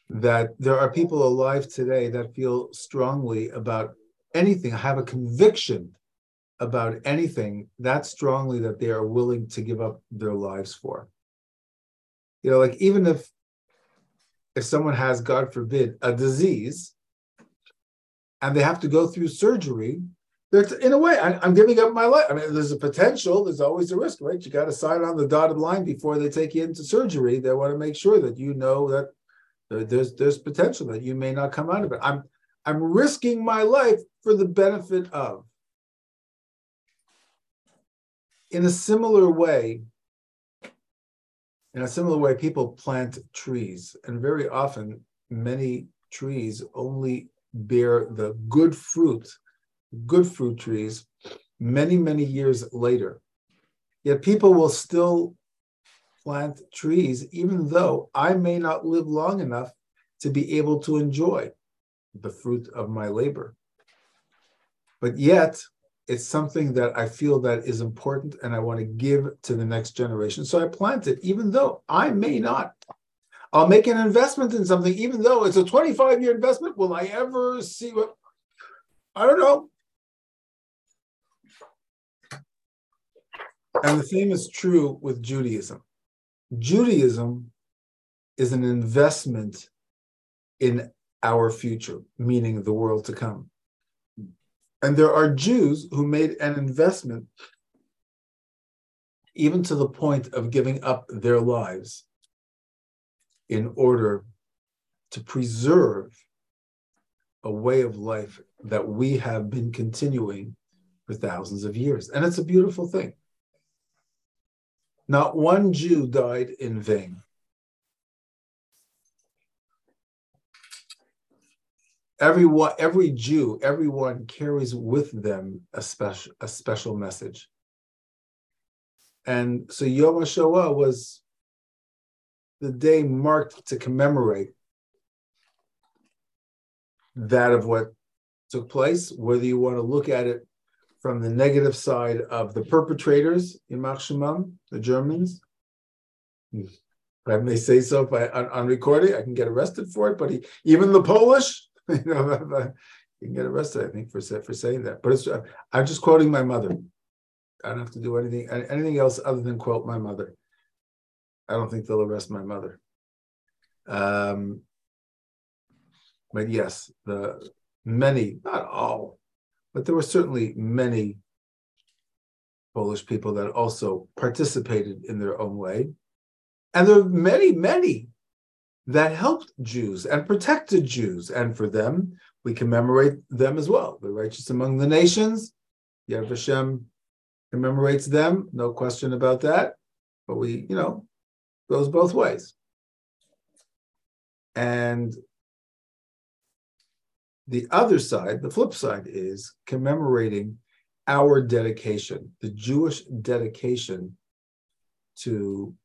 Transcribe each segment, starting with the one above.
that there are people alive today that feel strongly about anything, have a conviction about anything that strongly that they are willing to give up their lives for. Like even if someone has, God forbid, a disease and they have to go through surgery, in a way, I'm giving up my life. I mean, there's a potential, there's always a risk, right? You got to sign on the dotted line before they take you into surgery. They want to make sure that you know that there's potential that you may not come out of it. I'm risking my life for the benefit of. In a similar way, people plant trees, and very often many trees only bear the good fruit trees many, many years later. Yet people will still plant trees, even though I may not live long enough to be able to enjoy the fruit of my labor. But yet, it's something that I feel that is important and I want to give to the next generation. So I plant it, even though I may not. I'll make an investment in something, even though it's a 25-year investment. Will I ever see what? I don't know. And the same is true with Judaism. Judaism is an investment in our future, meaning the world to come. And there are Jews who made an investment even to the point of giving up their lives in order to preserve a way of life that we have been continuing for thousands of years. And it's a beautiful thing. Not one Jew died in vain. Every Jew, everyone carries with them a special message. And so Yom HaShoah was the day marked to commemorate that of what took place, whether you want to look at it from the negative side of the perpetrators, Yimach Shemam, the Germans. I may say so on recording, I can get arrested for it, but even the Polish, you can get arrested, I think, for saying that. But I'm just quoting my mother. I don't have to do anything else other than quote my mother. I don't think they'll arrest my mother. But yes, the many, not all, but there were certainly many Polish people that also participated in their own way. And there are many, many that helped Jews and protected Jews. And for them, we commemorate them as well. The righteous among the nations, Yad Vashem commemorates them, no question about that. But goes both ways. And the other side, the flip side, is commemorating our dedication, the Jewish dedication to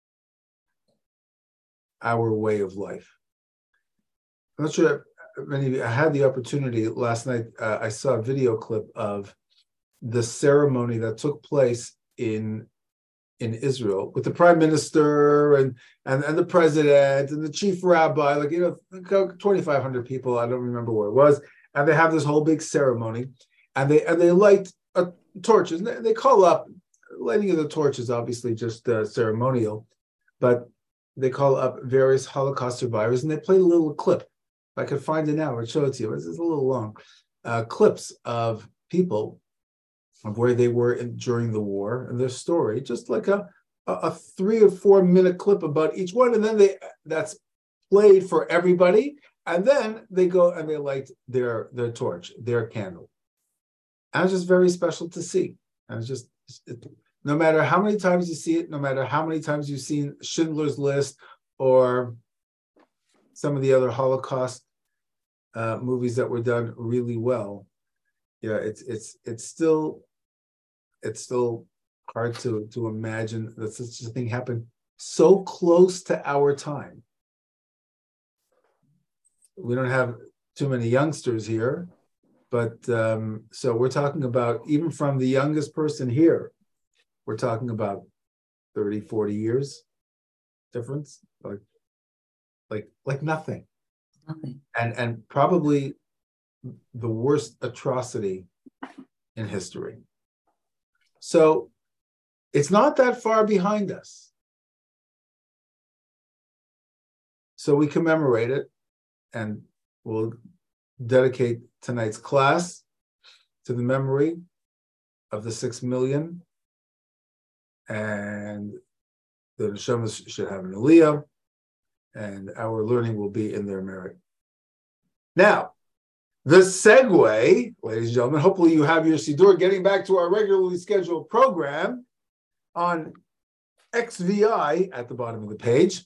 our way of life. I'm not sure if many of you, I had the opportunity last night, I saw a video clip of the ceremony that took place in Israel with the prime minister and the president and the chief rabbi, 2,500 people. I don't remember where it was, and they have this whole big ceremony, and they light torches. And they call up lighting of the torches, obviously just ceremonial, but they call up various Holocaust survivors, and they play a little clip. If I could find it now, I'd show it to you. It's a little long. Clips of people of where they were during the war and their story, just like a 3 or 4 minute clip about each one, and then that's played for everybody, and then they go and they light their torch, their candle. And it's just very special to see. And no matter how many times you see it, no matter how many times you've seen Schindler's List or some of the other Holocaust movies that were done really well, it's still hard to imagine that such a thing happened so close to our time. We don't have too many youngsters here, but so we're talking about, even from the youngest person here, we're talking about 30, 40 years difference, like nothing. and probably the worst atrocity in history. So it's not that far behind us. So we commemorate it, and we'll dedicate tonight's class to the memory of the 6 million, and the neshamas should have an aliyah, and our learning will be in their merit. Now, the segue, ladies and gentlemen, hopefully you have your Siddur, getting back to our regularly scheduled program on XVI at the bottom of the page,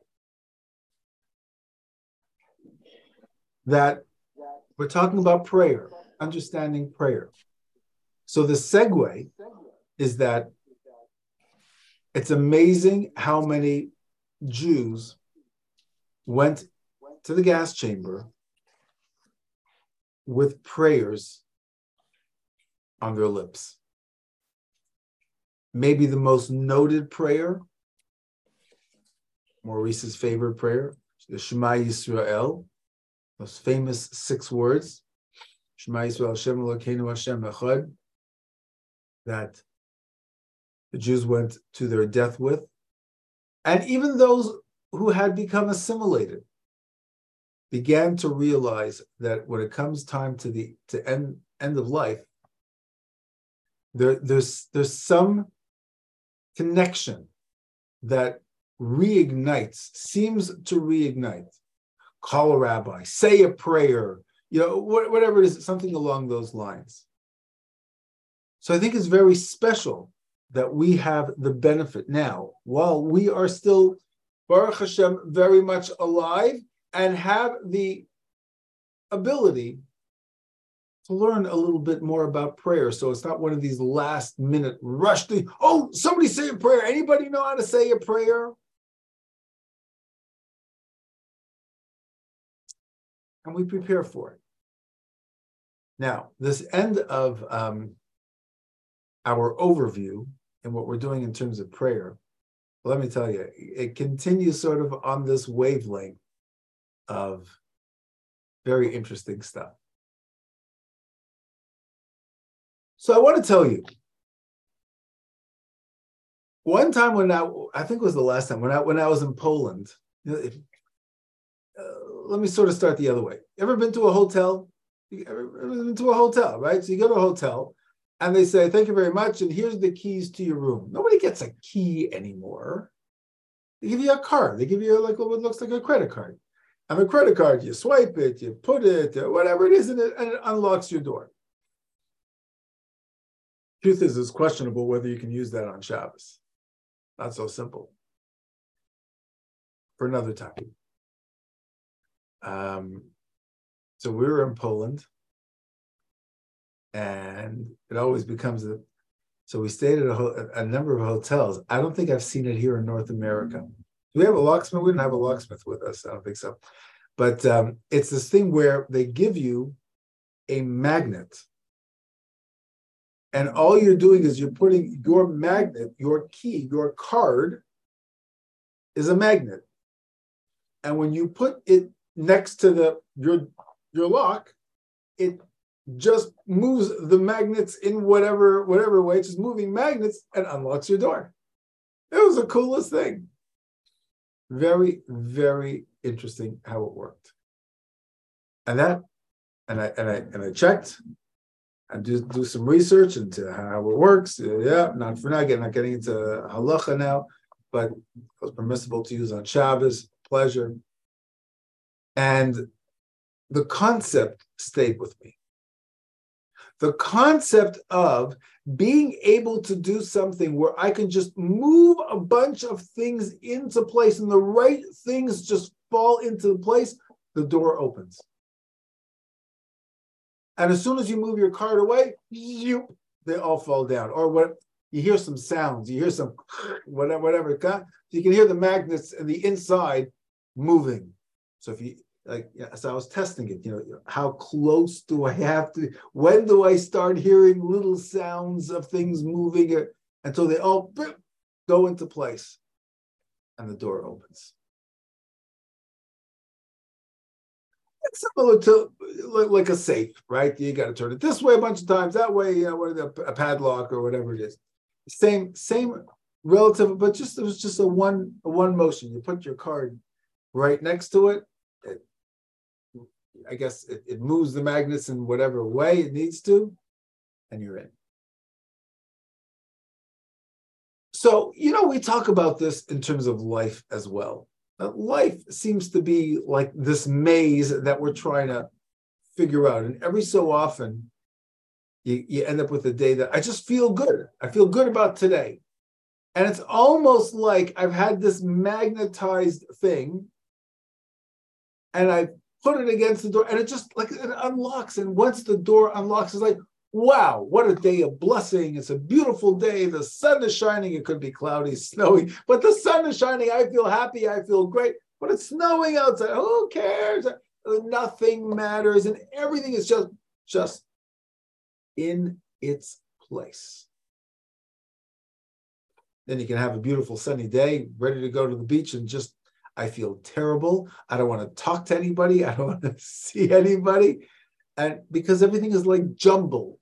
that we're talking about prayer, understanding prayer. So the segue is that it's amazing how many Jews went to the gas chamber with prayers on their lips. Maybe the most noted prayer, Maurice's favorite prayer, the Shema Yisrael, those famous 6 words, Shema Yisrael Hashem Elokeinu Hashem Echad, that the Jews went to their death with. And even those who had become assimilated began to realize that when it comes time to the end of life, there's some connection that seems to reignite. Call a rabbi, say a prayer, whatever it is, something along those lines. So I think it's very special that we have the benefit now, while we are still, Baruch Hashem, very much alive and have the ability to learn a little bit more about prayer. So it's not one of these last minute rush things. Oh, somebody say a prayer. Anybody know how to say a prayer? And we prepare for it. Now, this end of our overview and what we're doing in terms of prayer, let me tell you, it continues sort of on this wavelength of very interesting stuff. So I want to tell you, one time when I think it was the last time, when I was in Poland, let me sort of start the other way. Ever been to a hotel? Ever been to a hotel, right? So you go to a hotel, and they say, thank you very much, and here's the keys to your room. Nobody gets a key anymore. They give you a card. They give you like what looks like a credit card. And the credit card, you swipe it, you put it, whatever it is, and it unlocks your door. Truth is, it's questionable whether you can use that on Shabbos. Not so simple. For another time. So we were in Poland, and it always becomes so we stayed at a number of hotels. I don't think I've seen it here in North America. Do we have a locksmith? We didn't have a locksmith with us. I don't think so. But it's this thing where they give you a magnet, and all you're doing is you're putting your magnet, your key, your card is a magnet. And when you put it next to your lock, it just moves the magnets in whatever way. It's just moving magnets and unlocks your door. It was the coolest thing. Very, very interesting how it worked. And I checked and do some research into how it works. Not getting into halacha now, but it was permissible to use on Shabbos, pleasure. And the concept stayed with me. The concept of being able to do something where I can just move a bunch of things into place and the right things just fall into place, the door opens. And as soon as you move your card away, they all fall down. Or what you hear some sounds, you hear some whatever. So you can hear the magnets and the inside moving. So if you so I was testing it, how close do I have to, when do I start hearing little sounds of things moving until they all go into place and the door opens. It's similar to like a safe, right? You got to turn it this way a bunch of times, that way, a padlock or whatever it is. Same relative, but it was just a one motion. You put your card right next to it. I guess it moves the magnets in whatever way it needs to, and you're in. So, we talk about this in terms of life as well. Life seems to be like this maze that we're trying to figure out. And every so often, you end up with a day that I just feel good. I feel good about today. And it's almost like I've had this magnetized thing and I put it against the door and it just like it unlocks. And once the door unlocks, it's like, wow, what a day of blessing. It's a beautiful day. The sun is shining. It could be cloudy, snowy, but the sun is shining. I feel happy. I feel great. But it's snowing outside. Who cares? Nothing matters. And everything is just in its place. Then you can have a beautiful sunny day, ready to go to the beach and just, I feel terrible. I don't want to talk to anybody. I don't want to see anybody. And because everything is like jumbled.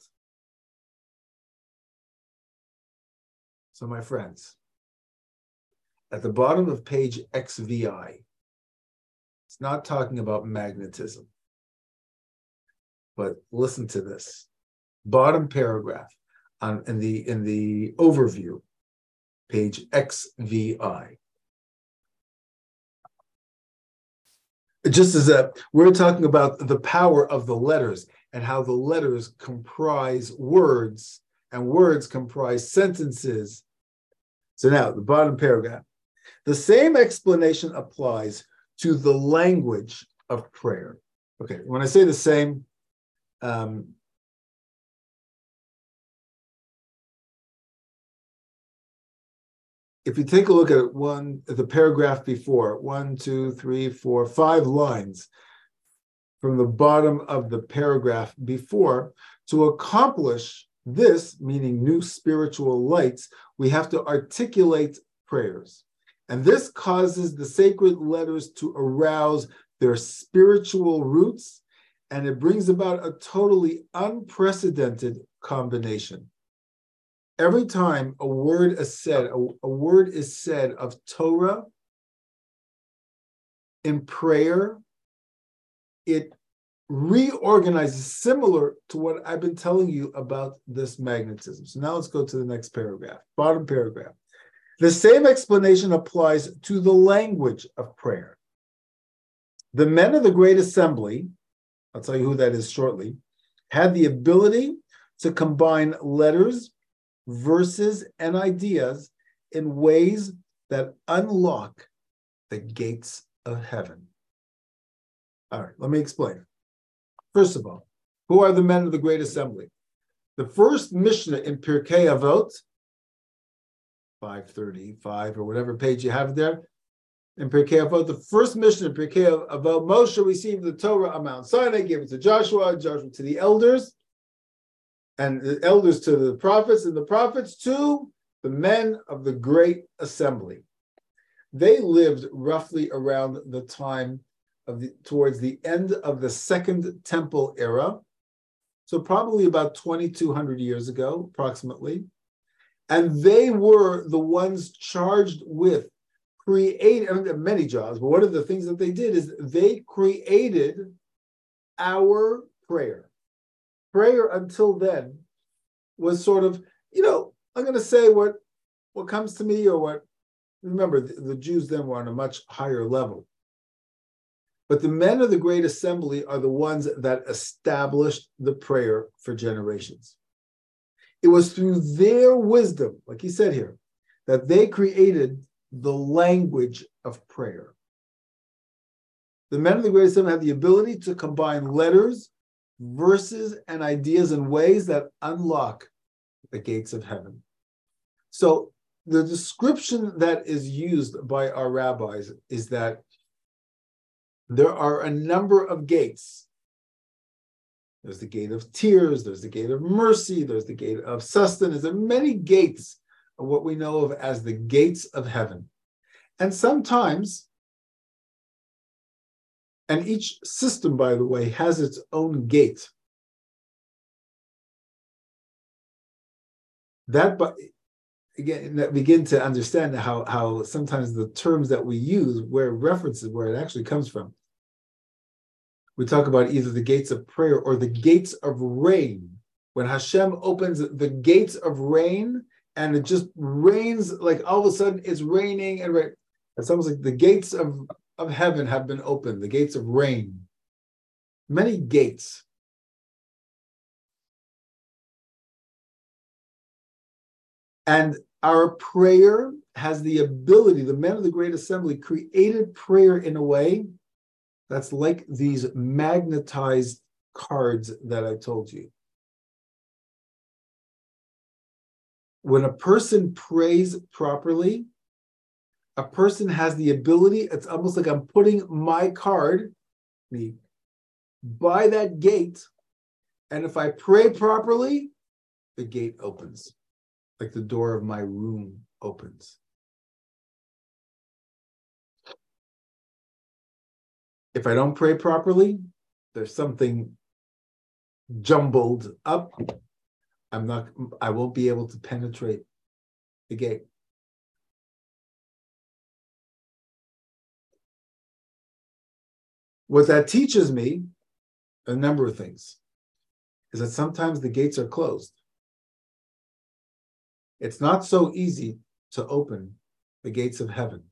So my friends, at the bottom of page XVI, it's not talking about magnetism. But listen to this. Bottom paragraph in the overview, page XVI. Just as we're talking about the power of the letters and how the letters comprise words and words comprise sentences. So now the bottom paragraph, the same explanation applies to the language of prayer. Okay, when I say the same, if you take a look at the paragraph before, 1, 2, 3, 4, 5 lines from the bottom of the paragraph before, to accomplish this, meaning new spiritual lights, we have to articulate prayers. And this causes the sacred letters to arouse their spiritual roots, and it brings about a totally unprecedented combination. Every time a word is said, a word is said of Torah in prayer, it reorganizes, similar to what I've been telling you about this magnetism. So now let's go to the next paragraph, bottom paragraph. The same explanation applies to the language of prayer. The men of the Great Assembly, I'll tell you who that is shortly, had the ability to combine letters, verses, and ideas in ways that unlock the gates of heaven. All right, let me explain. First of all, who are the men of the Great Assembly? The first Mishnah in Pirkei Avot, 535 or whatever page you have there, in Pirkei Avot, the first Mishnah in Pirkei Avot, Moshe received the Torah on Mount Sinai, gave it to Joshua, Joshua to the elders, and the elders to the prophets, and the prophets to the men of the Great Assembly. They lived roughly around the time towards the end of the Second Temple era, so probably about 2,200 years ago, approximately. And they were the ones charged with creating many jobs, but one of the things that they did is they created our prayer. Prayer until then was sort of, I'm going to say what comes to me or what, remember, the Jews then were on a much higher level. But the men of the Great Assembly are the ones that established the prayer for generations. It was through their wisdom, like he said here, that they created the language of prayer. The men of the Great Assembly have the ability to combine letters, verses, and ideas in ways that unlock the gates of heaven. So the description that is used by our rabbis is that there are a number of gates. There's the gate of tears, there's the gate of mercy, there's the gate of sustenance. There are many gates of what we know of as the gates of heaven. And sometimes, And each system, by the way, has its own gate. That, but again, that begin to understand how sometimes the terms that we use, where references, where it actually comes from. We talk about either the gates of prayer or the gates of rain. When Hashem opens the gates of rain and it just rains, like all of a sudden it's raining and rain. It's almost like the gates of heaven have been opened, the gates of rain. Many gates. And our prayer has the ability, the men of the Great Assembly created prayer in a way that's like these magnetized cards that I told you. When a person prays properly, a person has the ability, it's almost like I'm putting my card by that gate, and if I pray properly, the gate opens, like the door of my room opens. If I don't pray properly, there's something jumbled up. I won't be able to penetrate the gate. What that teaches me, a number of things, is that sometimes the gates are closed. It's not so easy to open the gates of heaven.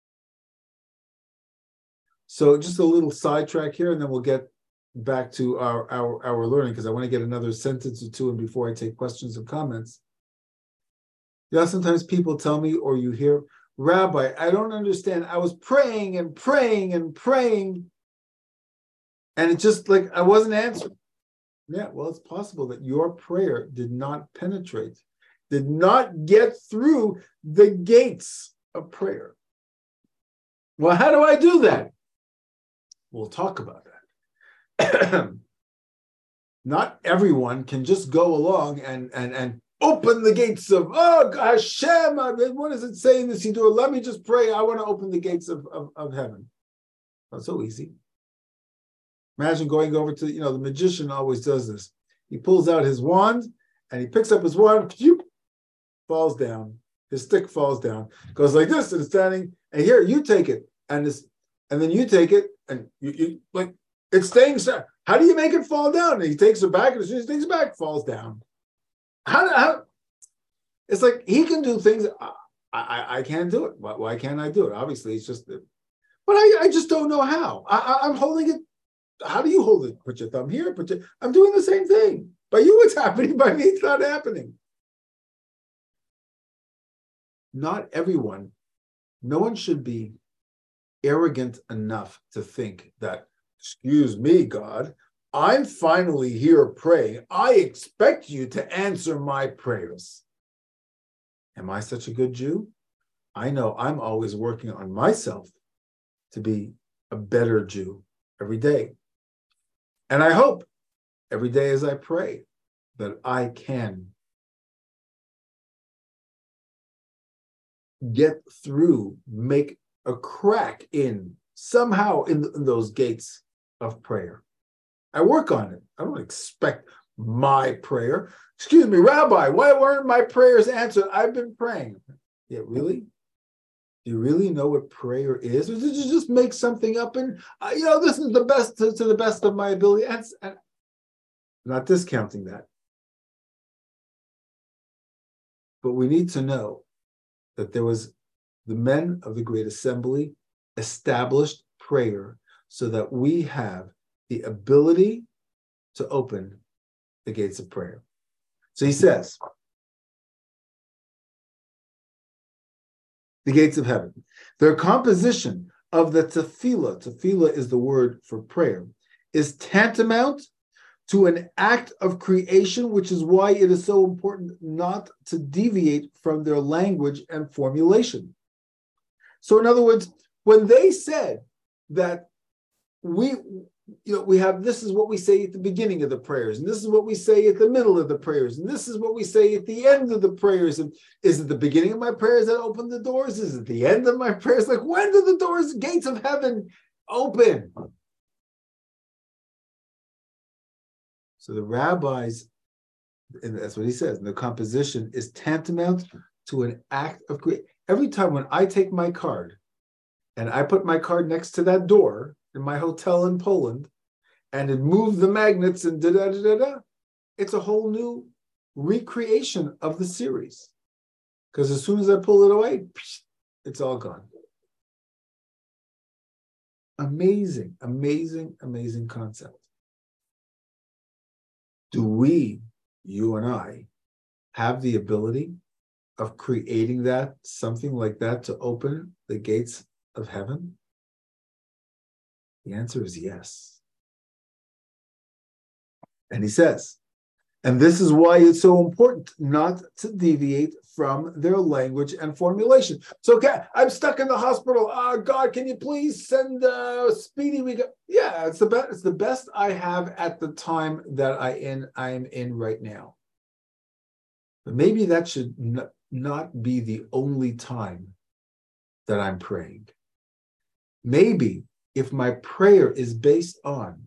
So just a little sidetrack here, and then we'll get back to our learning, because I want to get another sentence or two in before I take questions and comments. Yeah, sometimes people tell me, or you hear, Rabbi, I don't understand. I was praying and praying and praying, and it's just like I wasn't answered. Yeah, well, it's possible that your prayer did not penetrate, did not get through the gates of prayer. Well, how do I do that? We'll talk about that. Not everyone can just go along and open the gates of, oh, Hashem, what does it say in the Siddur? Let me just pray. I want to open the gates of heaven. Not so easy. Imagine going over to, the magician always does this. He pulls out his wand and he picks up his wand, falls down. His stick falls down, goes like this, and it's standing, and here, you take it. And then you take it, and you like, it's staying. How do you make it fall down? And he takes it back, and as soon as he takes it back, falls down. How? It's like he can do things. I can't do it. Why can't I do it? Obviously, it's just, but I just don't know how. I'm holding it. How do you hold it? Put your thumb here. I'm doing the same thing. By you, it's happening. By me, it's not happening. Not everyone. No one should be arrogant enough to think that, excuse me, God, I'm finally here praying. I expect you to answer my prayers. Am I such a good Jew? I know I'm always working on myself to be a better Jew every day. And I hope every day as I pray that I can get through, make a crack in somehow in those gates of prayer. I work on it. I don't expect my prayer. Excuse me, Rabbi, why weren't my prayers answered? I've been praying. Yeah, really? Do you really know what prayer is? Or did you just make something up and, this is the best to the best of my ability? And I'm not discounting that. But we need to know that there was the men of the Great Assembly established prayer so that we have the ability to open the gates of prayer. So he says, the gates of heaven. Their composition of the tefillah is the word for prayer, is tantamount to an act of creation, which is why it is so important not to deviate from their language and formulation. So in other words, when they said that we have, this is what we say at the beginning of the prayers, and this is what we say at the middle of the prayers, and this is what we say at the end of the prayers. And is it the beginning of my prayers that open the doors? Is it the end of my prayers? Like, when do the gates of heaven open? So the rabbis, and that's what he says, and the composition is tantamount to an act of creation. Every time when I take my card and I put my card next to that door in my hotel in Poland, and it moved the magnets and da-da-da-da-da, it's a whole new recreation of the series. Because as soon as I pull it away, it's all gone. Amazing, amazing, amazing concept. Do we, you and I, have the ability of creating that, something like that, to open the gates of heaven? The answer is yes. And he says, and this is why it's so important not to deviate from their language and formulation. So, okay, I'm stuck in the hospital. God, can you please send speedy? Yeah, it's the best. It's the best I have at the time that I'm in right now. But maybe that should not be the only time that I'm praying. Maybe if my prayer is based on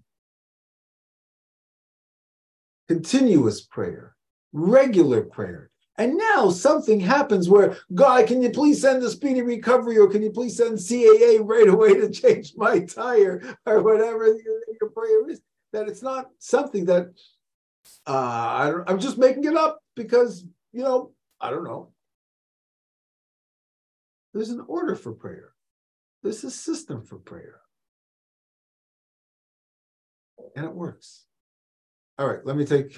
continuous prayer, regular prayer, and now something happens where, God, can you please send a speedy recovery, or can you please send CAA right away to change my tire, or whatever your prayer is, that it's not something that I'm just making it up because, I don't know. There's an order for prayer. There's a system for prayer. And it works. All right, let me take,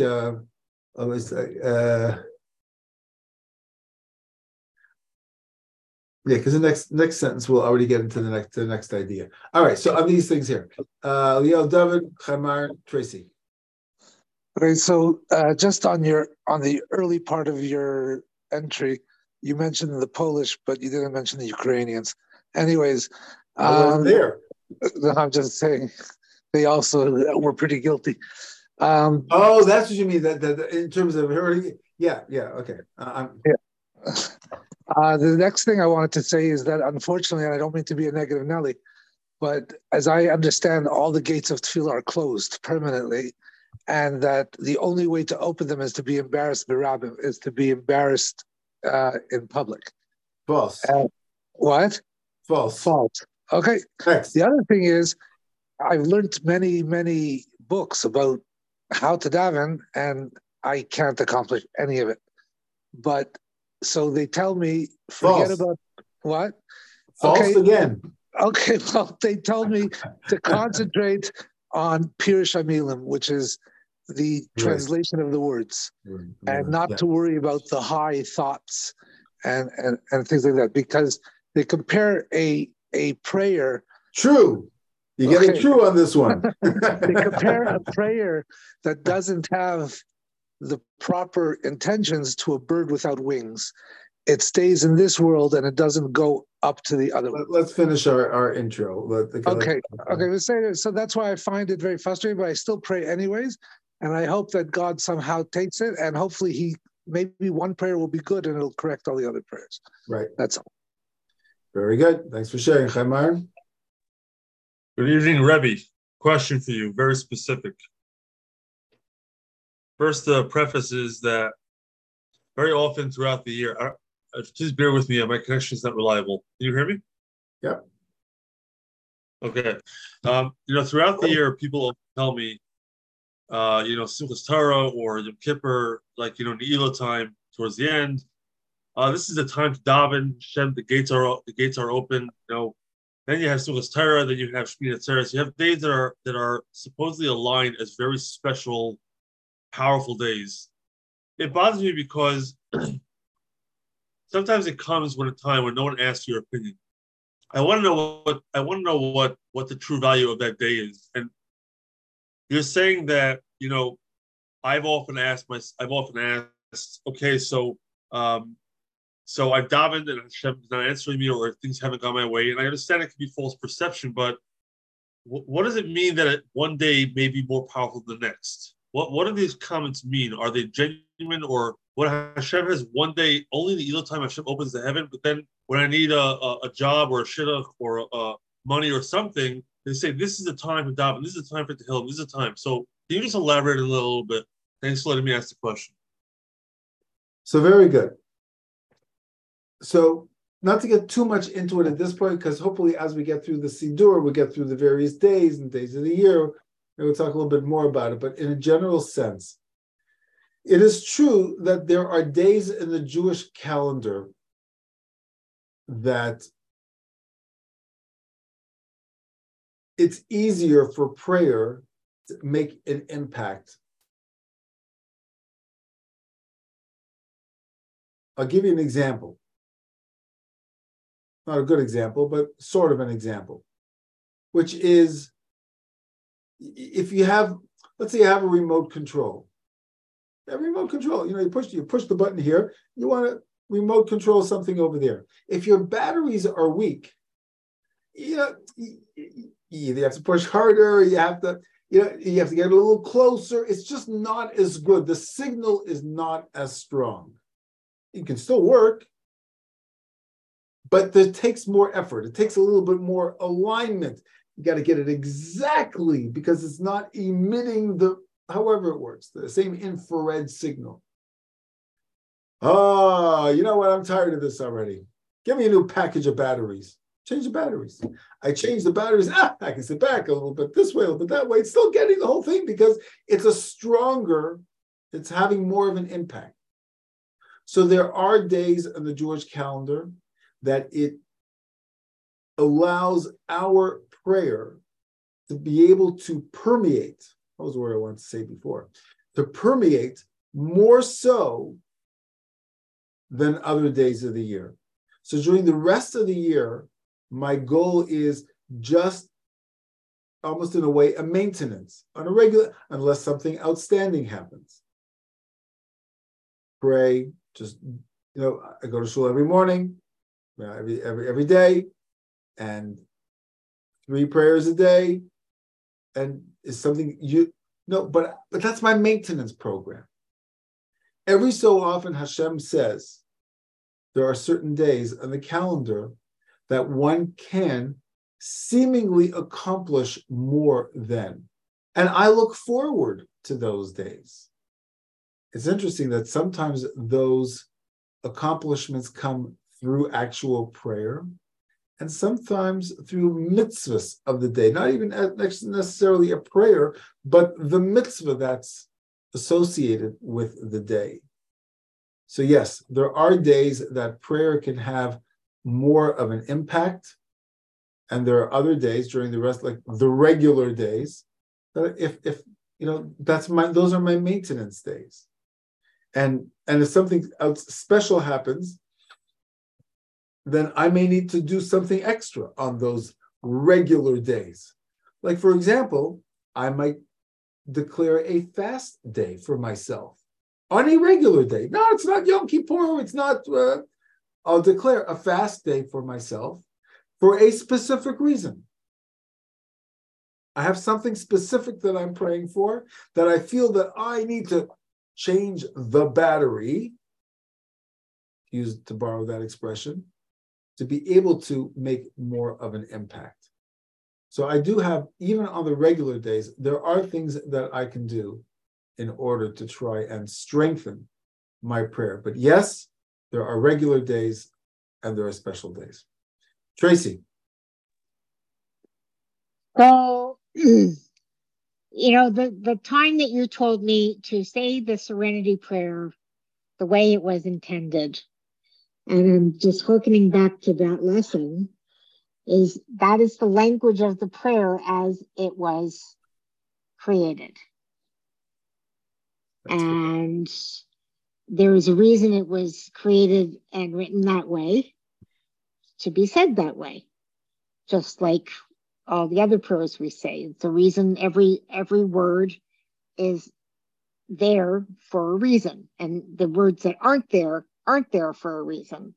because the next sentence we'll already get into the next idea. All right, so on these things here, Liel, David, Chamar, Tracy. Okay, so just on the early part of your entry, you mentioned the Polish, but you didn't mention the Ukrainians. Anyways, I wasn't there. I'm just saying they also were pretty guilty. Oh, that's what you mean. That in terms of hurting. Yeah. Okay. Yeah. The next thing I wanted to say is that, unfortunately, and I don't mean to be a negative Nelly, but as I understand, all the gates of tefillah are closed permanently, and that the only way to open them is to be embarrassed b'rabbim, is to be embarrassed in public. False. What? False. Okay. Next. The other thing is, I've learned many books about how to daven, and I can't accomplish any of it. But so they tell me, forget about what? False again. Okay, well, they told me to concentrate on Pirush HaMilim, which is the translation of the words, and not to worry about the high thoughts and things like that, because they compare a prayer. True. You're getting true on this one. They compare a prayer that doesn't have the proper intentions to a bird without wings. It stays in this world and it doesn't go up to the other world. Let's finish our intro. Okay. Let's say that. So that's why I find it very frustrating, but I still pray anyways. And I hope that God somehow takes it, and hopefully maybe one prayer will be good and it'll correct all the other prayers. Right. That's all. Very good. Thanks for sharing, Chamar. Good evening, Rebbe. Question for you, very specific. First, the preface is that very often throughout the year, please bear with me, my connection is not reliable. Can you hear me? Yep. Okay. Throughout the year, people tell me, Simchas Torah or Yom Kippur, Ne'ilah time towards the end. This is the time to daven. Hashem, the gates are open. Then you have Simchas Torah, then you have Shmini Atzeres. You have days that are supposedly aligned as very special, powerful days. It bothers me because sometimes it comes when a time when no one asks your opinion. I want to know what the true value of that day is. And you're saying that, I've often asked, okay, so I've davened and Hashem's not answering me, or things haven't gone my way. And I understand it can be false perception, but what does it mean that one day may be more powerful than the next? What do these comments mean? Are they genuine, or what Hashem has one day, only in the Elul time Hashem opens the heaven, but then when I need a job or a shidduch or money or something, they say this is the time for daven, this is the time for Tehillim, this is the time. So Can you just elaborate a little bit? Thanks for letting me ask the question. So very good. So not to get too much into it at this point, because hopefully as we get through the Siddur, we'll get through the various days and days of the year, and we'll talk a little bit more about it. But in a general sense, it is true that there are days in the Jewish calendar that it's easier for prayer to make an impact. I'll give you an example. Not a good example, but sort of an example, which is if you have, let's say you have a remote control. A remote control, you push the button here, you want to remote control something over there. If your batteries are weak, you either have to push harder, or you have to get a little closer. It's just not as good. The signal is not as strong. It can still work, but it takes more effort. It takes a little bit more alignment. You got to get it exactly because it's not emitting however it works, the same infrared signal. Oh, you know what? I'm tired of this already. Give me a new package of batteries. Change the batteries. I change the batteries. I can sit back a little bit this way, a little bit that way. It's still getting the whole thing because it's having more of an impact. So there are days in the Jewish calendar that it allows our prayer to be able to permeate. That was the word I wanted to say before. To permeate more so than other days of the year. So during the rest of the year, my goal is just almost in a way a maintenance on a regular, unless something outstanding happens. Pray, just I go to shul every morning, every day, and 3 prayers a day, and it's something but that's my maintenance program. Every so often, Hashem says there are certain days on the calendar that one can seemingly accomplish more than. And I look forward to those days. It's interesting that sometimes those accomplishments come through actual prayer and sometimes through mitzvahs of the day, not even necessarily a prayer, but the mitzvah that's associated with the day. So yes, there are days that prayer can have more of an impact, and there are other days during the rest, like the regular days, that if those are my maintenance days, and if something else special happens, then I may need to do something extra on those regular days. Like for example, I might declare a fast day for myself on a regular day. No, it's not Yom Kippur. It's not. I'll declare a fast day for myself for a specific reason. I have something specific that I'm praying for, that I feel that I need to change the battery, to borrow that expression, to be able to make more of an impact. So I do have, even on the regular days, there are things that I can do in order to try and strengthen my prayer. But yes, there are regular days and there are special days. Tracy. So, the time that you told me to say the Serenity Prayer the way it was intended, and I'm just hearkening back to that lesson, that is the language of the prayer as it was created. That's and good. There is a reason it was created and written that way, to be said that way. Just like all the other prayers we say. It's a reason every word is there for a reason. And the words that aren't there for a reason.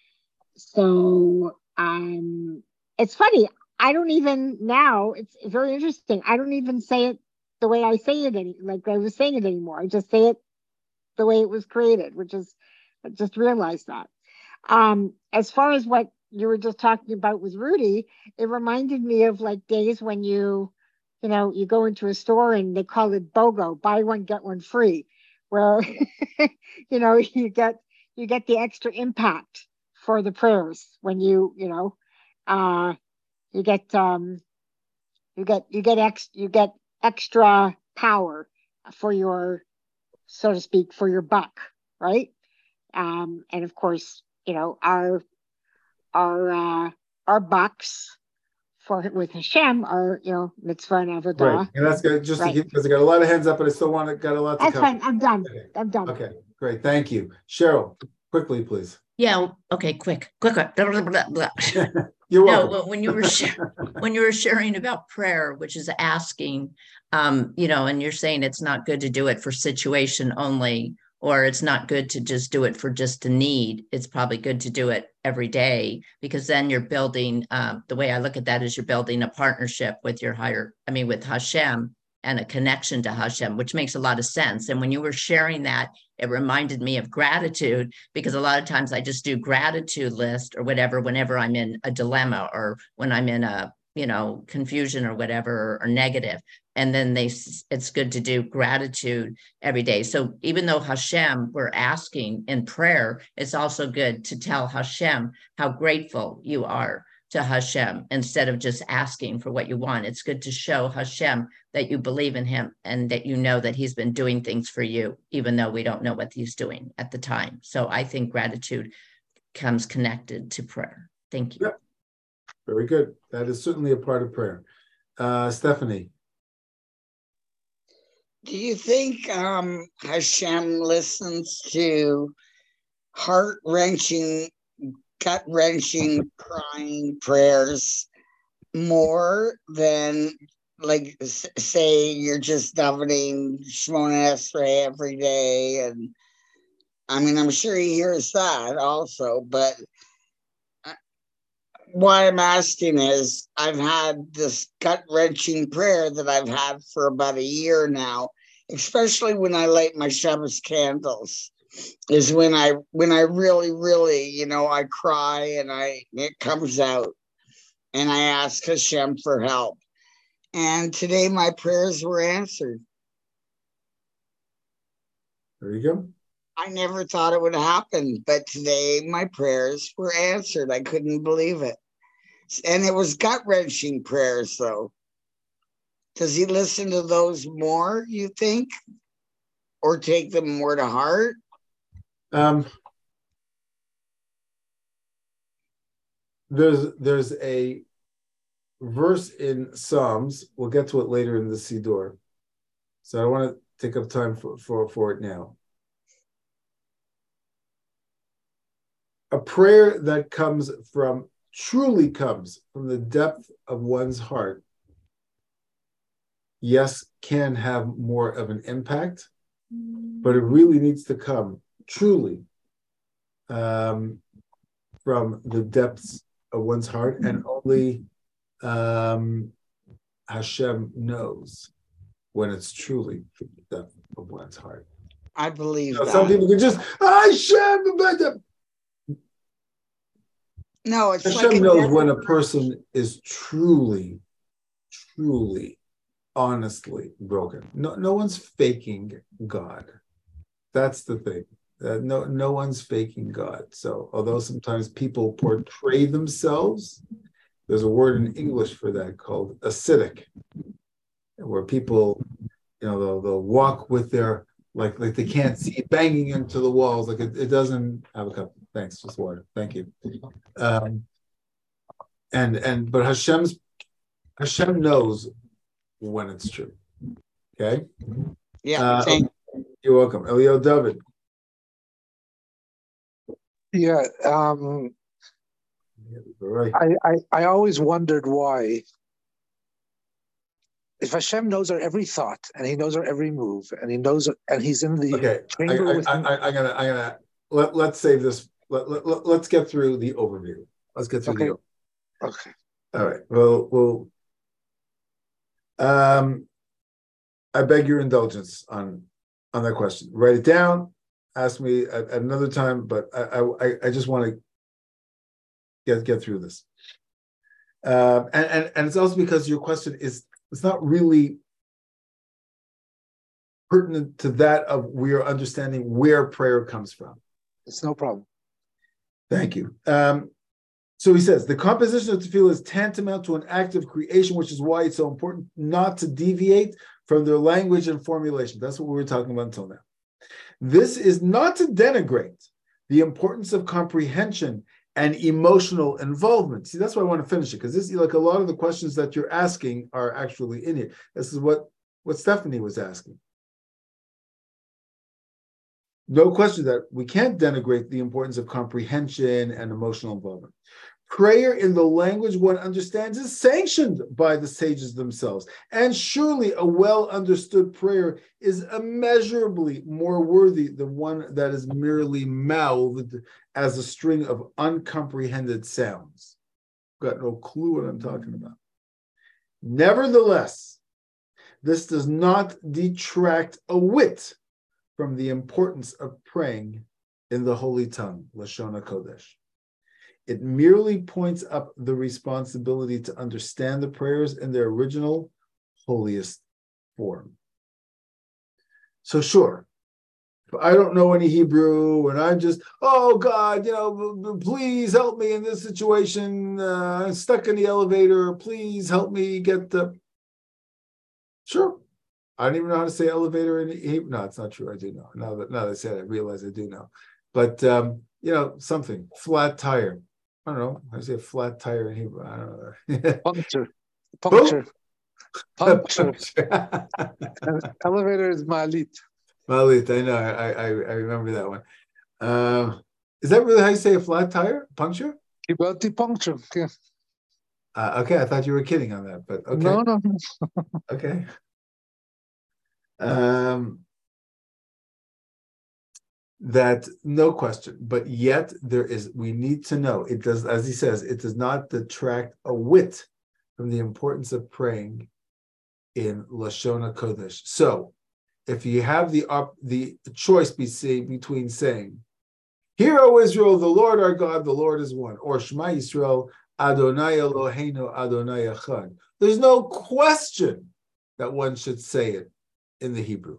So it's funny. I don't even now, it's very interesting. I don't even say it the way I say it, like I was saying it anymore. I just say it the way it was created, which is, I just realized that. As far as what you were just talking about with Rudy, it reminded me of like days when you you go into a store and they call it BOGO, buy one, get one free, where, you get the extra impact for the prayers when you get extra power for your, so to speak, for your buck, right? And of course, our bucks with Hashem are, mitzvah and avodah. Right, and that's good. Just right. to keep, because I got a lot of hands up, but I still got a lot to That's cover. fine. I'm done. Okay. I'm done. Okay, great. Thank you, Cheryl. Quickly, please. Yeah. Okay. Quick. Blah, blah, blah, blah. You're No, welcome. when you were sharing about prayer, which is asking, and you're saying it's not good to do it for situation only, or it's not good to just do it for just a need. It's probably good to do it every day, because then you're building, the way I look at that is you're building a partnership with with Hashem, and a connection to Hashem, which makes a lot of sense. And when you were sharing that, it reminded me of gratitude, because a lot of times I just do gratitude list or whatever whenever I'm in a dilemma, or when I'm in a confusion or whatever, or negative. And then it's good to do gratitude every day. So even though Hashem, we're asking in prayer, it's also good to tell Hashem how grateful you are to Hashem, instead of just asking for what you want. It's good to show Hashem that you believe in him, and that you know that he's been doing things for you, even though we don't know what he's doing at the time. So I think gratitude comes connected to prayer. Thank you. Yep. Very good. That is certainly a part of prayer. Stephanie. Do you think Hashem listens to heart-wrenching, gut-wrenching, crying prayers more than, like, say you're just davening Shemona Esrei every day? And I mean, I'm sure he hears that also, but what I'm asking is, I've had this gut-wrenching prayer that I've had for about a year now, especially when I light my Shabbos candles, is when I really, really, I cry and it comes out, and I ask Hashem for help. And today my prayers were answered. There you go. I never thought it would happen, but today my prayers were answered. I couldn't believe it. And it was gut-wrenching prayers, though. Does he listen to those more, you think? Or take them more to heart? There's a verse in Psalms. We'll get to it later in the Siddur. So I don't want to take up time for it now. A prayer that truly comes from the depth of one's heart, yes, can have more of an impact, but it really needs to come truly from the depths of one's heart, and only Hashem knows when it's truly from the depth of one's heart. I believe that. Some people can just, Hashem, no, it's Hashem like knows when a person is truly, honestly broken. No one's faking God. That's the thing. No one's faking God. So although sometimes people portray themselves, there's a word in English for that called acidic, where people, they'll walk with their, like they can't see it banging into the walls, like it doesn't have a cup. Thanks, just water. Thank you. But Hashem knows when it's true. Okay. Yeah. Thank you. You're welcome, Elio David. Yeah. Right. I always wondered why, if Hashem knows our every thought, and he knows our every move, and he knows, and he's in the chamber with him. I'm gonna let's save this. Let's get through the overview. Let's get through the overview. Okay. All right. Well, I beg your indulgence on that question. Write it down. Ask me at another time, but I just want to get through this. And it's also because your question is it's not really pertinent to that of we are understanding where prayer comes from. It's no problem. Thank you. So he says, the composition of tefillah is tantamount to an act of creation, which is why it's so important not to deviate from their language and formulation. That's what we were talking about until now. This is not to denigrate the importance of comprehension and emotional involvement. See, that's why I want to finish it, because this, like a lot of the questions that you're asking are actually in here. This is what Stephanie was asking. No question that we can't denigrate the importance of comprehension and emotional involvement. Prayer in the language one understands is sanctioned by the sages themselves. And surely a well-understood prayer is immeasurably more worthy than one that is merely mouthed as a string of uncomprehended sounds. Got no clue what I'm talking about. Nevertheless, this does not detract a whit from the importance of praying in the holy tongue, Lashon HaKodesh. It merely points up the responsibility to understand the prayers in their original, holiest form. So sure, if I don't know any Hebrew and I'm just, oh God, please help me in this situation, I'm stuck in the elevator, please help me get the... Sure. I don't even know how to say elevator in Hebrew. No, it's not true. I do know. Now that I said it, I realize I do know. But, something, flat tire. I don't know. I say flat tire in Hebrew. I don't know. Puncture. Elevator is malit. Malit, I know. I remember that one. Is that really how you say a flat tire? Puncture? Kibati puncture, yeah. Okay, I thought you were kidding on that, but okay. No. Okay. That no question, but yet we need to know, it does, as he says, it does not detract a whit from the importance of praying in Lashon HaKodesh. So if you have the choice between saying, Hear, O Israel, the Lord our God, the Lord is one, or Shema Yisrael, Adonai Eloheinu, Adonai Echad, there's no question that one should say it in the Hebrew.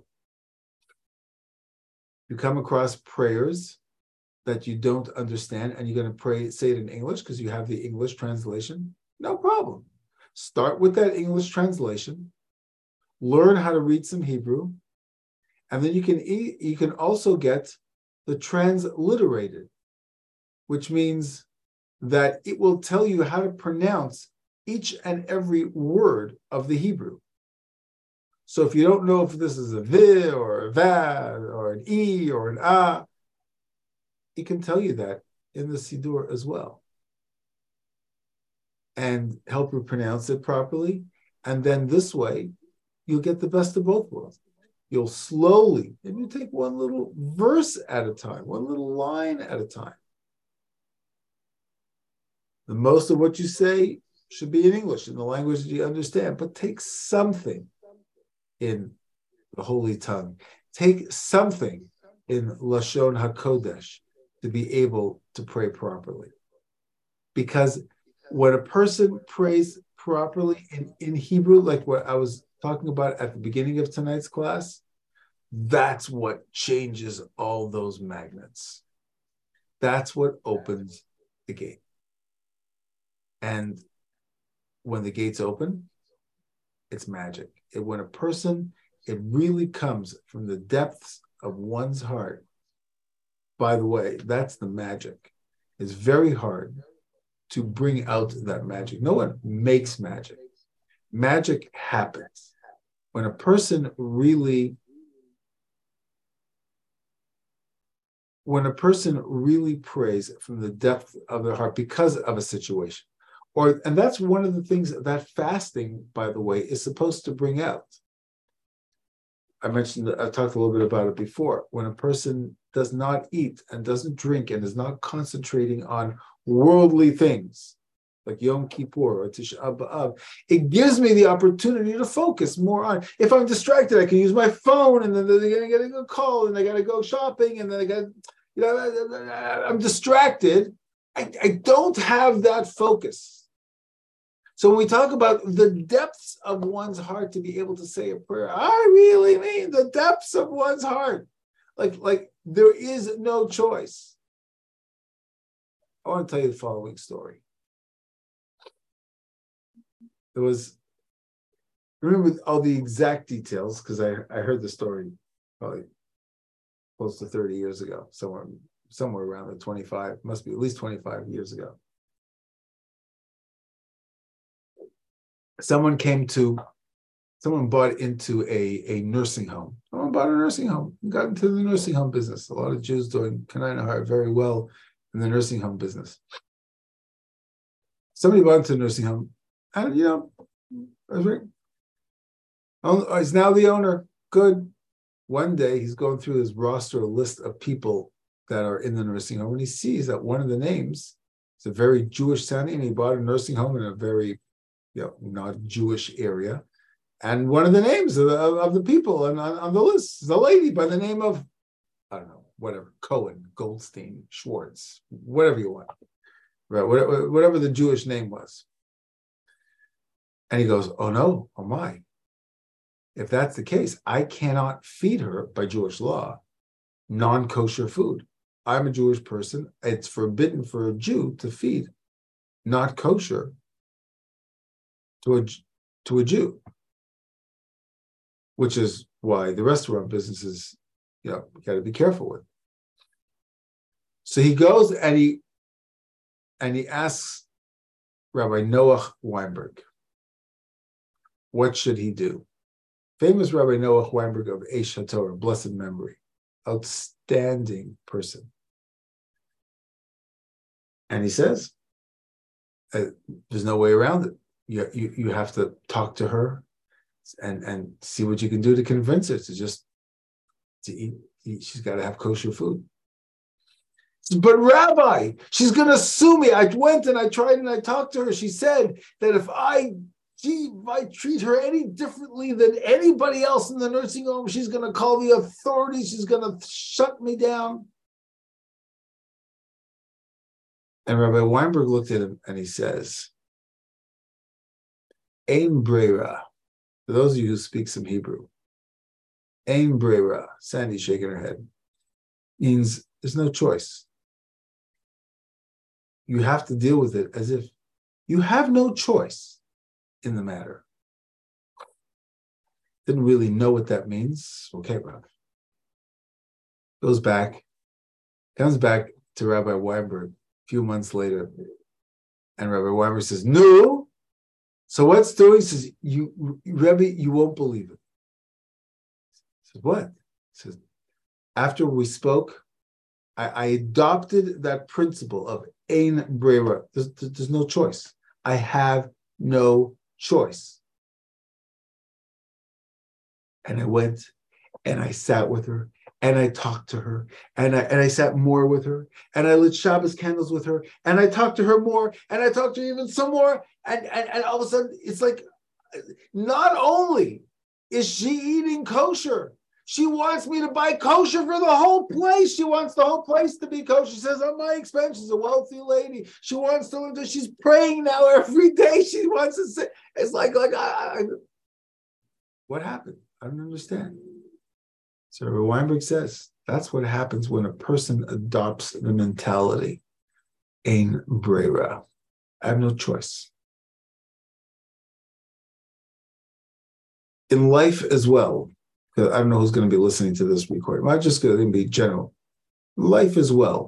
You come across prayers that you don't understand and you're going to say it in English because you have the English translation, no problem. Start with that English translation, learn how to read some Hebrew, and then you can also get the transliterated, which means that it will tell you how to pronounce each and every word of the Hebrew. So if you don't know if this is a V or a VA or an E or an A, it can tell you that in the Siddur as well. And help you pronounce it properly. And then this way, you'll get the best of both worlds. You'll slowly, and you take one little verse at a time, one little line at a time. The most of what you say should be in English, in the language that you understand, but take something in the holy tongue. Take something in Lashon HaKodesh to be able to pray properly. Because when a person prays properly in Hebrew, like what I was talking about at the beginning of tonight's class, that's what changes all those magnets. That's what opens the gate. And when the gates open, it's magic. When a person, it really comes from the depths of one's heart. By the way, that's the magic. It's very hard to bring out that magic. No one makes magic. Magic happens. When a person really prays from the depth of their heart because of a situation. And that's one of the things that fasting, by the way, is supposed to bring out. I talked a little bit about it before. When a person does not eat and doesn't drink and is not concentrating on worldly things, like Yom Kippur or Tisha B'Av, it gives me the opportunity to focus more on. If I'm distracted, I can use my phone, and then I got to go call, and I got to go shopping, and then I got, I'm distracted. I don't have that focus. So when we talk about the depths of one's heart to be able to say a prayer, I really mean the depths of one's heart. Like there is no choice. I want to tell you the following story. It was, I remember all the exact details because I heard the story probably close to 30 years ago, somewhere around the 25, must be at least 25 years ago. Someone bought into a nursing home. Someone bought a nursing home, got into the nursing home business. A lot of Jews doing Kanai very well in the nursing home business. Somebody bought into a nursing home, and he's now the owner. Good. One day he's going through his roster, a list of people that are in the nursing home, and he sees that one of the names is a very Jewish sounding, and he bought a nursing home in a very not Jewish area. And one of the names of the people on the list is a lady by the name of, I don't know, whatever, Cohen, Goldstein, Schwartz, whatever you want, right? Whatever the Jewish name was. And he goes, oh no, oh my. If that's the case, I cannot feed her by Jewish law non-kosher food. I'm a Jewish person. It's forbidden for a Jew to feed not kosher to a Jew, which is why the restaurant business is, you got to be careful with. So he goes and he asks Rabbi Noach Weinberg, what should he do? Famous Rabbi Noach Weinberg of Eish HaTorah, blessed memory, outstanding person. And he says, there's no way around it. You have to talk to her and see what you can do to convince her to eat. She's got to have kosher food. But Rabbi, she's going to sue me. I went and I tried and I talked to her. She said that if I treat her any differently than anybody else in the nursing home, she's going to call the authorities. She's going to shut me down. And Rabbi Weinberg looked at him and he says, Ein Breira. For those of you who speak some Hebrew, Ein Breira, Sandy's shaking her head, means there's no choice. You have to deal with it as if you have no choice in the matter. Didn't really know what that means. Okay, Rabbi. Comes back to Rabbi Weinberg a few months later, and Rabbi Weinberg says, no. So what's doing? He says, Rebbe, you won't believe it. He says, what? He says, after we spoke, I adopted that principle of Ein Breira. There's no choice. I have no choice. And I went and I sat with her and I talked to her and I sat more with her and I lit Shabbos candles with her and I talked to her more and I talked to her even some more and all of a sudden it's like, not only is she eating kosher, she wants me to buy kosher for the whole place. She wants the whole place to be kosher. She says, on my expense, she's a wealthy lady. She wants to, she's praying now every day. She wants to say, it's like what happened? I don't understand. So Rabbi Weinberg says, that's what happens when a person adopts the mentality, Ein Breira. I have no choice. In life as well, I don't know who's going to be listening to this recording. I'm just going to be general. Life as well.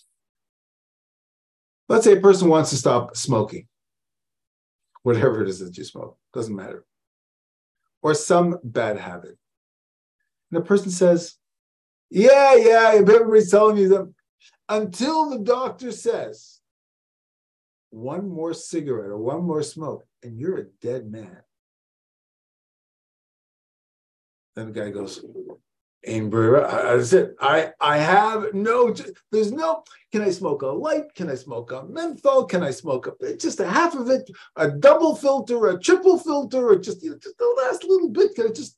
Let's say a person wants to stop smoking. Whatever it is that you smoke, doesn't matter. Or some bad habit. And the person says, yeah, everybody's telling me that until the doctor says one more cigarette or one more smoke, and you're a dead man. Then the guy goes, Ein Breira. That's it. I have no, there's no, can I smoke a light? Can I smoke a menthol? Can I smoke just a half of it? A double filter, a triple filter, or just the last little bit? Can I just,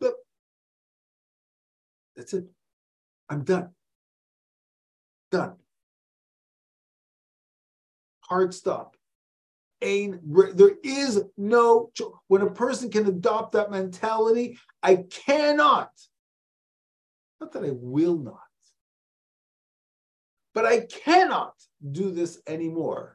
that's it. I'm done. Done. Hard stop. There is no, when a person can adopt that mentality, I cannot, not that I will not, but I cannot do this anymore.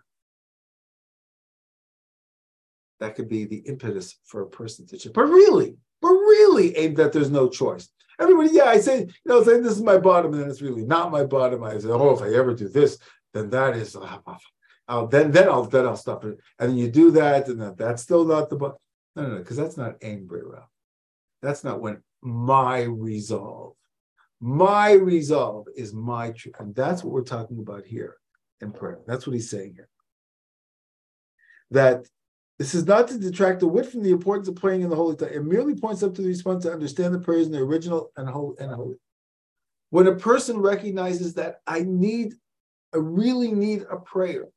That could be the impetus for a person to change. But really, aimed that there's no choice. Everybody, I say, say this is my bottom, and then it's really not my bottom. I say, if I ever do this, then that is, then I'll stop it. And then you do that, and that's still not the bottom. No, because that's not Ein Brera. That's not when my resolve is my truth. And that's what we're talking about here in prayer. That's what he's saying here. That this is not to detract a whit from the importance of praying in the Holy Tongue. It merely points up to the response to understand the prayers in the original and holy. When a person recognizes that I really need a prayer,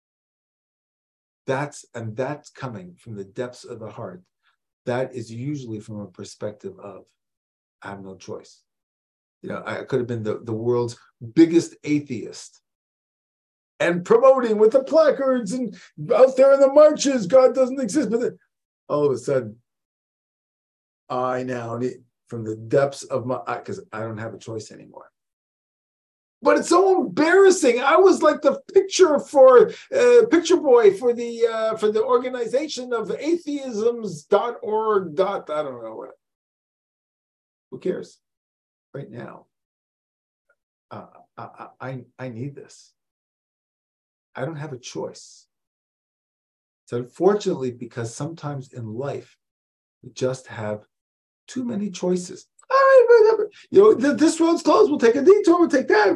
that's coming from the depths of the heart. That is usually from a perspective of, I have no choice. I could have been the world's biggest atheist and promoting with the placards and out there in the marches, God doesn't exist. But then, all of a sudden, I now need, from the depths of because I don't have a choice anymore. But it's so embarrassing. I was like the picture boy for the organization of atheisms.org. I don't know what. Who cares? Right now, I need this. I don't have a choice. So unfortunately, because sometimes in life, we just have too many choices. This road's closed. We'll take a detour. We'll take that.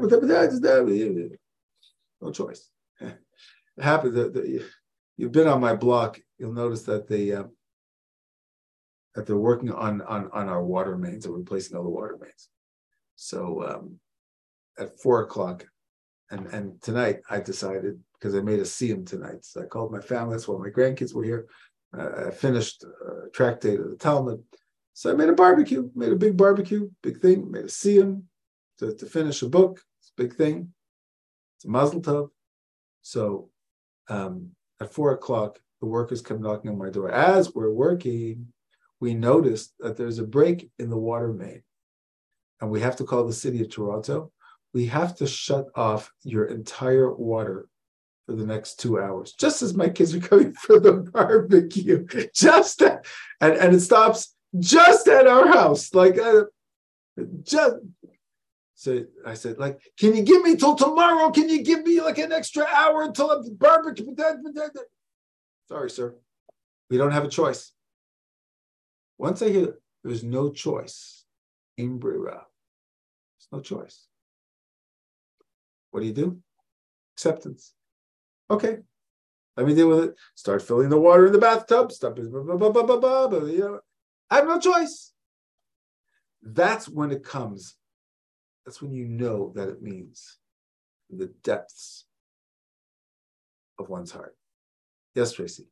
No choice. It happens. You've been on my block. You'll notice that they're working on our water mains. They're replacing all the water mains. So at 4:00, and tonight I decided, because I made a siyum tonight, so I called my family. That's why my grandkids were here. I finished a tractate of the Talmud. So I made a barbecue, made a big barbecue, big thing, made a siyum to finish a book. It's a big thing. It's a mazel tov. So at 4:00, the workers come knocking on my door. As we're working, we noticed that there's a break in the water main. And we have to call the city of Toronto. We have to shut off your entire water for the next 2 hours, just as my kids are coming for the barbecue. And it stops just at our house. So I said, can you give me till tomorrow? Can you give me an extra hour until I'm barbecue? Sorry, sir. We don't have a choice. Once I hear there's no choice, Ein Brera, there's no choice. What do? Acceptance. Okay, let me deal with it. Start filling the water in the bathtub. I have no choice. That's when it comes. That's when you know that it means the depths of one's heart. Yes, Tracy.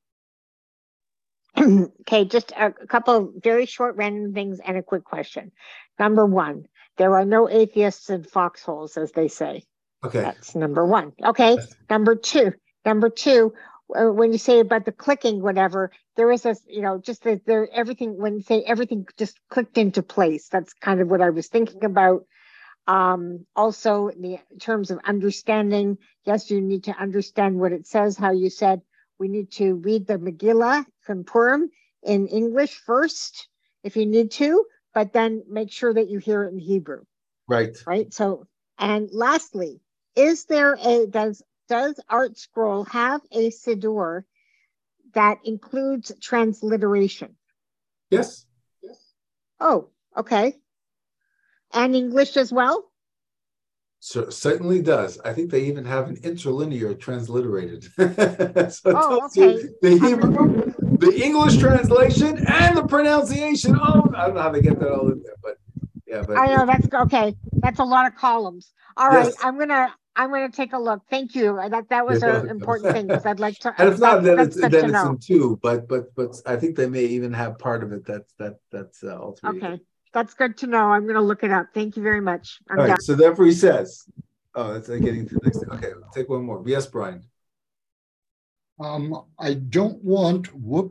Okay, just a couple very short random things and a quick question. Number one, there are no atheists in foxholes, as they say. Okay. That's number one. Okay. Number two, when you say about the clicking, whatever, there is everything, when you say everything just clicked into place, that's kind of what I was thinking about. Also, in terms of understanding, yes, you need to understand what it says, how you said we need to read the Megillah from Purim in English first, if you need to, but then make sure that you hear it in Hebrew. Right. Right. So, and lastly, does Art Scroll have a siddur that includes transliteration? Yes. Oh, okay. And English as well? So, certainly does. I think they even have an interlinear transliterated. Okay. The Hebrew, the English translation, and the pronunciation. Oh, I don't know how they get that all in there, but yeah. But I know that's okay. That's a lot of columns. All yes. right, I'm gonna take a look. Thank you. That was an important thing, because I'd like to. And if not, then it's in two. But I think they may even have part of it that's all three. Okay. That's good to know. I'm going to look it up. Thank you very much. All right. So therefore he says, that's getting to the next thing. Okay, take one more. Yes, Brian. I don't want,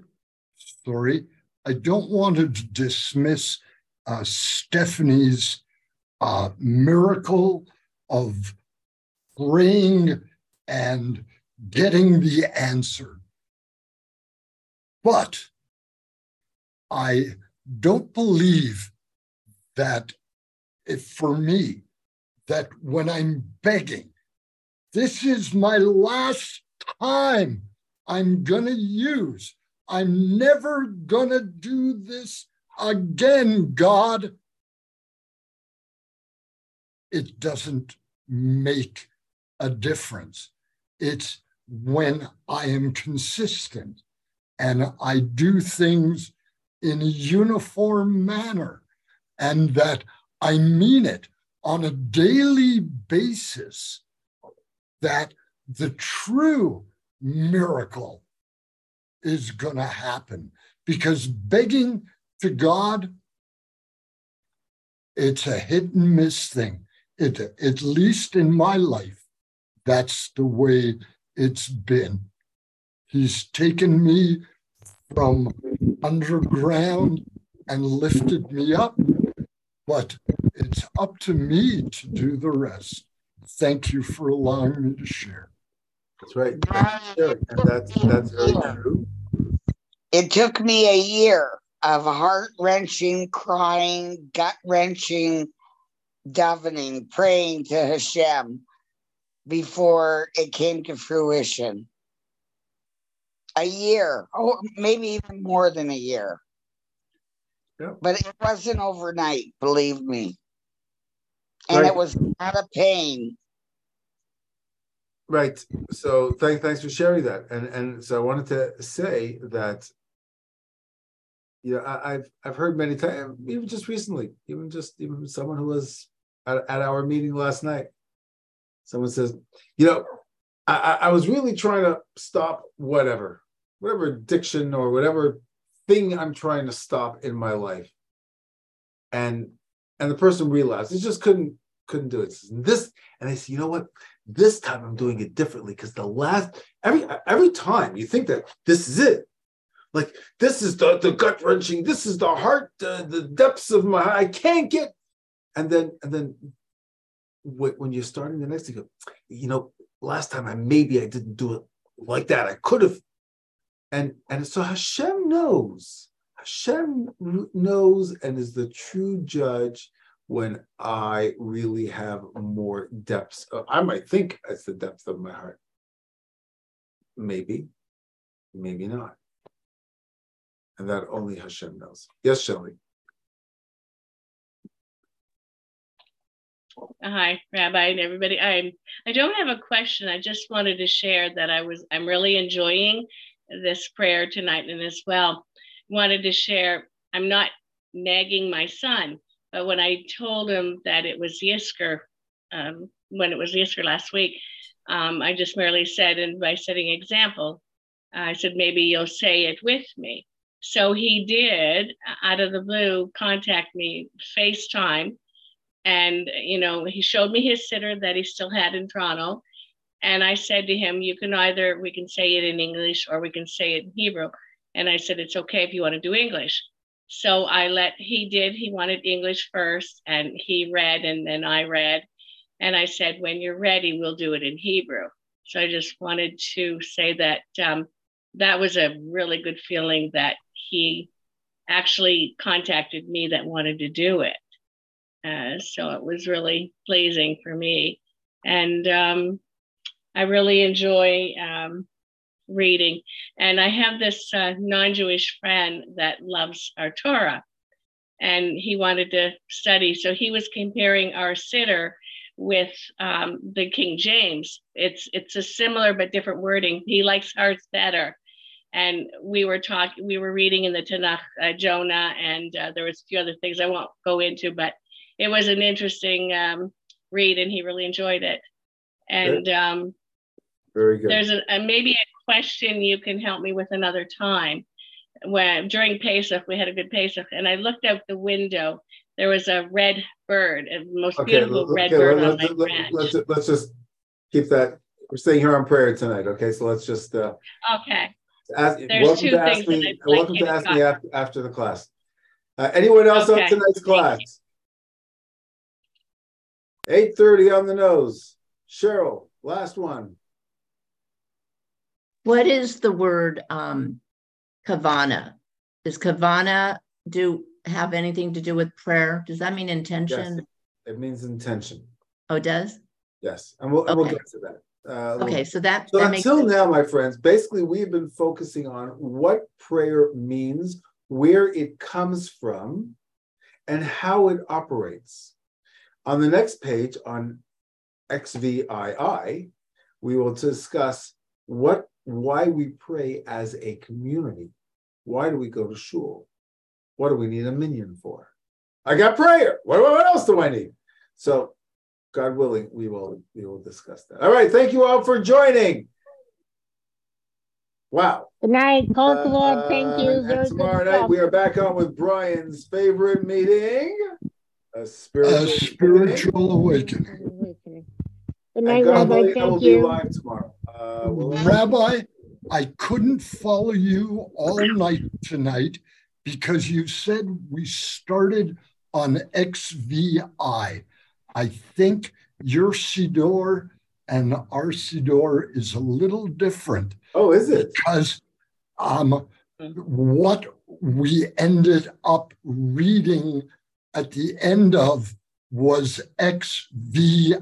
I don't want to dismiss Stephanie's miracle of praying and getting the answer. But I don't believe that for me, that when I'm begging, this is my last time I'm gonna use. I'm never gonna do this again, God. It doesn't make a difference. It's when I am consistent and I do things in a uniform manner and that I mean it on a daily basis, that the true miracle is going to happen. Because begging to God, it's a hit and miss thing. At least in my life, that's the way it's been. He's taken me from underground and lifted me up, but it's up to me to do the rest. Thank you for allowing me to share. That's right. And that's very true. It took me a year of heart-wrenching, crying, gut-wrenching, davening, praying to Hashem before it came to fruition. A year, maybe even more than a year. Yeah. But it wasn't overnight, believe me. And right. It was a lot of pain. Right. So thanks for sharing that. And so I wanted to say that, I've heard many times, even just recently, even someone who was at our meeting last night, someone says, I was really trying to stop whatever addiction or whatever thing I'm trying to stop in my life. And the person realized it just couldn't do it. And I said, you know what? This time I'm doing it differently, because every time you think that this is it, like this is the gut wrenching, this is the heart, the depths of my heart, I can't get, and then when you're starting the next thing, you go, last time I didn't do it like that. I could have, and so Hashem knows and is the true judge when I really have more depths. I might think it's the depth of my heart. Maybe not. And that only Hashem knows. Yes, Shelley. Hi, Rabbi and everybody. I don't have a question. I just wanted to share that I'm really enjoying this prayer tonight, and as well wanted to share, I'm not nagging my son, but when I told him that it was Yizkor, when it was Yizkor last week, I just merely said, and by setting example, I said, maybe you'll say it with me. So he did, out of the blue, contact me, FaceTime, and he showed me his sitter that he still had in Toronto. And I said to him, we can say it in English or we can say it in Hebrew. And I said, it's okay if you want to do English. So he wanted English first, and he read, and then I read. And I said, when you're ready, we'll do it in Hebrew. So I just wanted to say that that was a really good feeling that he actually contacted me that wanted to do it. So it was really pleasing for me. And I really enjoy reading. And I have this non-Jewish friend that loves our Torah, and he wanted to study. So he was comparing our Siddur with the King James. It's a similar but different wording. He likes ours better. And we were reading in the Tanakh, Jonah, and there was a few other things I won't go into, but it was an interesting read, and he really enjoyed it. And very good. There's maybe a question you can help me with another time. When during Pesach, we had a good Pesach, and I looked out the window. There was a red bird, a most beautiful red bird on my branch. Let's just keep that We're staying here on prayer tonight. Okay, so let's just Okay. welcome to ask me. Welcome to ask me after the class. Anyone else on tonight's class? 8:30 on the nose. Cheryl, last one. What is the word kavana? Does kavana have anything to do with prayer? Does that mean intention? Yes, it means intention. Oh, it does? Yes, and we'll get to that. Okay, so that until now, my friends, basically we've been focusing on what prayer means, where it comes from, and how it operates. On the next page, on XVII, we will discuss why we pray as a community. Why do we go to shul? What do we need a minyan for? I got prayer. What else do I need? So, God willing, we will discuss that. All right, thank you all for joining. Wow. Good night. Call the Lord. Thank you. And tomorrow night we are back on with Brian's favorite meeting, a spiritual awakening. Good night, Rabbi. Thank you. Be live tomorrow. Rabbi, I couldn't follow you all night tonight because you said we started on XVI. I think your Siddur and our Siddur is a little different. Oh, is it? Because what we ended up reading at the end of was XVII.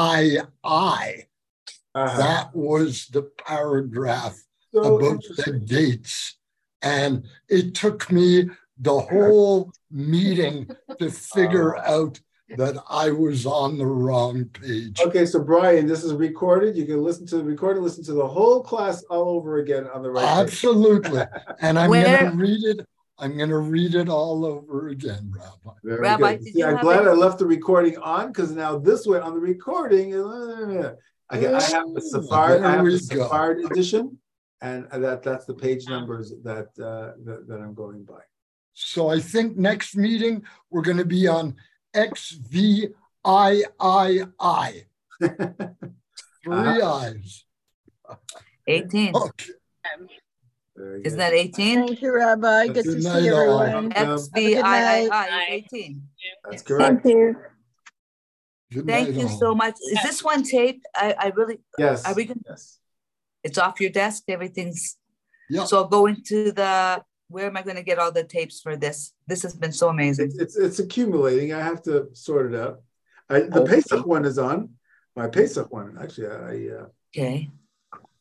That was the paragraph about the dates. And it took me the whole meeting to figure out that I was on the wrong page. Okay, so Brian, this is recorded. You can listen to the recording, listen to the whole class all over again on the right Absolutely. And I'm going to read it. I'm going to read it all over again, Rabbi. Rabbi, see, I'm glad I left the recording on because now this way on the recording, I have the Safari edition, and that's the page numbers that I'm going by. So I think next meeting we're going to be on XVII. 3 I's. 18. Okay. Is that 18? Thank you, Rabbi. Good to see everyone. XVII is 18. That's correct. Thank you. Thank you so much. Is this one taped? I really. Yes. Are we gonna? Yes. It's off your desk. Everything's. Yeah. So I'll go into the. Where am I going to get all the tapes for this? This has been so amazing. It's accumulating. I have to sort it out. The Pesach one is on. My Pesach one, actually. Okay.